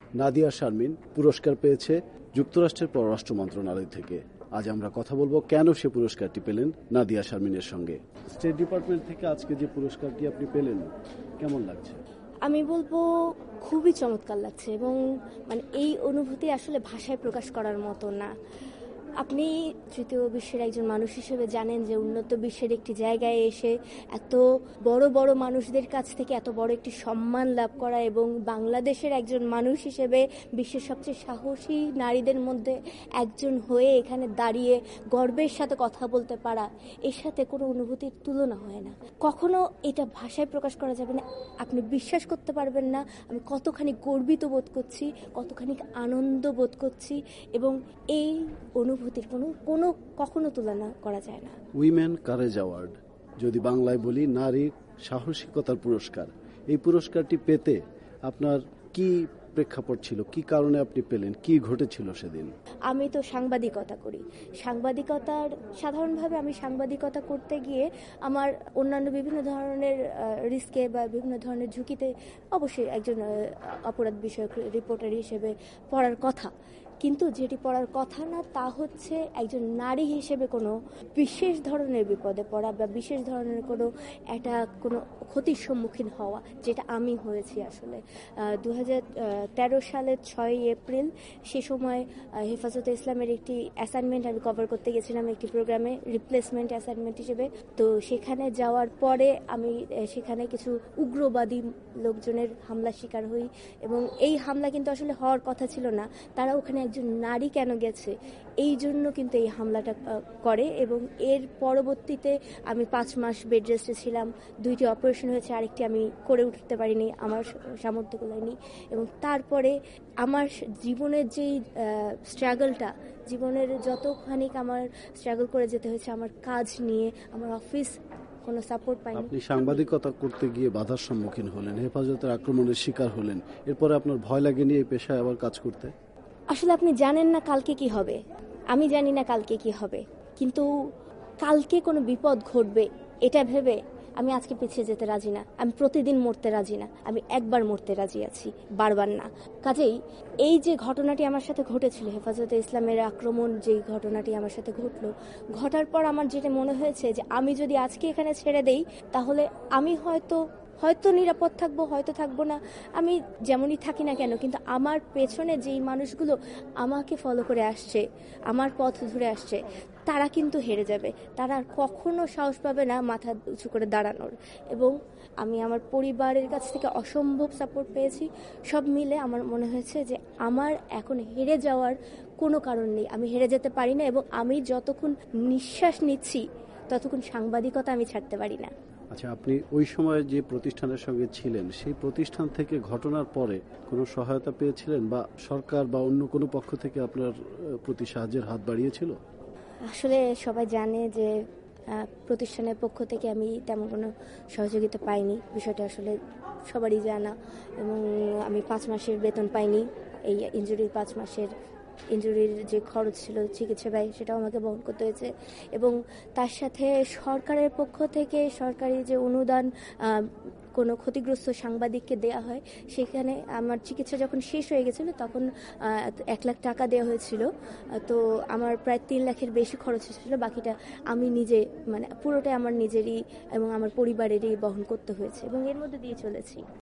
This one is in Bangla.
নাদিয়া শারমিন পুরস্কার পেয়েছে যুক্তরাষ্ট্রের পররাষ্ট্র মন্ত্রণালয় থেকে। আজ আমরা কথা বলবো কেন সে পুরস্কারটি পেলেন নাদিয়া শারমিনের সঙ্গে। স্টেট ডিপার্টমেন্ট থেকে আজকে যে পুরস্কারটি আপনি পেলেন, কেমন লাগছে? আমি বলবো খুবই চমৎকার লাগছে এবং এই অনুভূতি আসলে ভাষায় প্রকাশ করার মতো না। আপনি তৃতীয় বিশ্বের একজন মানুষ হিসেবে জানেন যে উন্নত বিশ্বের একটি জায়গায় এসে এত বড় বড় মানুষদের কাছ থেকে এত বড় একটি সম্মান লাভ করা এবং বাংলাদেশের একজন মানুষ হিসেবে বিশ্বের সবচেয়ে সাহসী নারীদের মধ্যে একজন হয়ে এখানে দাঁড়িয়ে গর্বের সাথে কথা বলতে পারা, এর সাথে কোনো অনুভূতির তুলনা হয় না। কখনো এটা ভাষায় প্রকাশ করা যাবে না, আপনি বিশ্বাস করতে পারবেন না আমি কতখানি গর্বিত বোধ করছি, কতখানি আনন্দ বোধ করছি এবং এই অনুভূতির কখনো তুলনা করা যায় না। উইমেন কারেজ অ্যাওয়ার্ড, যদি বাংলায় বলি নারী সাহসিকতার পুরস্কার, এই পুরস্কারটি পেতে আপনার কি প্রেক্ষাপট ছিল, কি কারণে আপনি পেলেন, কি ঘটেছিল সেদিন? আমি তো সাংবাদিকতা করি। সাধারণভাবে আমি সাংবাদিকতা করতে গিয়ে আমার অন্যান্য বিভিন্ন ধরনের রিস্কে বা বিভিন্ন ধরনের ঝুঁকিতে অবশ্যই একজন অপরাধ বিষয়ক রিপোর্টার হিসেবে পড়ার কথা, কিন্তু যেটি পড়ার কথা না তা হচ্ছে একজন নারী হিসেবে কোনো বিশেষ ধরনের বিপদে পড়া বা বিশেষ ধরনের কোনো ক্ষতির সম্মুখীন হওয়া, যেটা আমি হয়েছি। আসলে 2013 সালের 6 এপ্রিল সে সময় হেফাজতে ইসলামের একটি অ্যাসাইনমেন্ট আমি কভার করতে গেছিলাম একটি প্রোগ্রামে, রিপ্লেসমেন্ট অ্যাসাইনমেন্ট হিসেবে। তো সেখানে যাওয়ার পরে আমি সেখানে কিছু উগ্রবাদী লোকজনের হামলা শিকার হই এবং এই হামলা কিন্তু আসলে হওয়ার কথা ছিল না। তারা ওখানে একজন নারী কেন গেছে এই জন্য কিন্তু এই হামলাটা করে এবং এর পরবর্তীতে আমি 5 মাস বেড রেস্টে ছিলাম। 2টি অপারেশন হয়েছে, আরেকটি আমি করে উঠতে পারিনি, আমার সামর্থ্য কুলায়নি। এবং তারপরে আমার জীবনের যেই স্ট্রাগলটা, জীবনের যতখানি আমার স্ট্রাগল করে যেতে হয়েছে আমার কাজ নিয়ে, আমার অফিস কোনো সাপোর্ট পাইনি। আপনি সাংবাদিকতা করতে গিয়ে বাধার সম্মুখীন হলেন, হেফাজতের আক্রমণের শিকার হলেন, এরপরে আপনার ভয় লাগেনি এই পেশায় আবার কাজ করতে? আসলে আপনি জানেন না কালকে কি হবে, আমি জানি না কালকে কি হবে, কিন্তু কালকে কোনো বিপদ ঘটবে এটা ভেবে আমি আজকে পিছিয়ে যেতে রাজি না। আমি প্রতিদিন মরতে রাজি না, আমি একবার মরতে রাজি আছি, বারবার না। কাজেই এই যে ঘটনাটি আমার সাথে ঘটেছিল, হেফাজতে ইসলামের আক্রমণ যেই ঘটনাটি আমার সাথে ঘটার পর আমার যেটা মনে হয়েছে যে আমি যদি আজকে এখানে ছেড়ে দেই তাহলে আমি হয়তো নিরাপদ থাকবো, হয়তো থাকবো না, আমি যেমনই থাকি না কেন, কিন্তু আমার পেছনে যেই মানুষগুলো আমাকে ফলো করে আসছে, আমার পথ ধরে আসছে, তারা কিন্তু হেরে যাবে, তারা আর কখনো সাহস পাবে না মাথা উঁচু করে দাঁড়ানোর। এবং আমি আমার পরিবারের কাছ থেকে অসম্ভব সাপোর্ট পেয়েছি। সব মিলে আমার মনে হয়েছে যে আমার এখন হেরে যাওয়ার কোনো কারণ নেই, আমি হেরে যেতে পারি না এবং আমি যতক্ষণ নিঃশ্বাস নিচ্ছি ততক্ষণ সাংবাদিকতা আমি ছাড়তে পারি না। আচ্ছা, আপনি ওই সময় যে প্রতিষ্ঠানের সঙ্গে ছিলেন সেই প্রতিষ্ঠান থেকে ঘটনার পরে কোনো সহায়তা পেয়েছিলেন বা সরকার বা অন্য কোনো পক্ষ থেকে আপনার প্রতি সাহায্যের হাত বাড়িয়েছিল? আসলে সবাই জানে যে প্রতিষ্ঠানের পক্ষ থেকে আমি তেমন কোনো সহযোগিতা পাইনি, বিষয়টা আসলে সবারই জানা। এবং আমি 5 মাসের বেতন পাইনি, এই ইনজুরির 5 মাসের ইনজুরির যে খরচ ছিল চিকিৎসা ব্যয় সেটাও আমাকে বহন করতে হয়েছে। এবং তার সাথে সরকারের পক্ষ থেকে সরকারি যে অনুদান কোনো ক্ষতিগ্রস্ত সাংবাদিককে দেয়া হয়, সেখানে আমার চিকিৎসা যখন শেষ হয়ে গেছিল তখন 1 লাখ টাকা দেওয়া হয়েছিল। তো আমার প্রায় 3 লাখের বেশি খরচ হয়েছিল, বাকিটা আমি নিজে পুরোটাই আমার নিজেরই এবং আমার পরিবারেরই বহন করতে হয়েছে এবং এর মধ্যে দিয়ে চলেছি।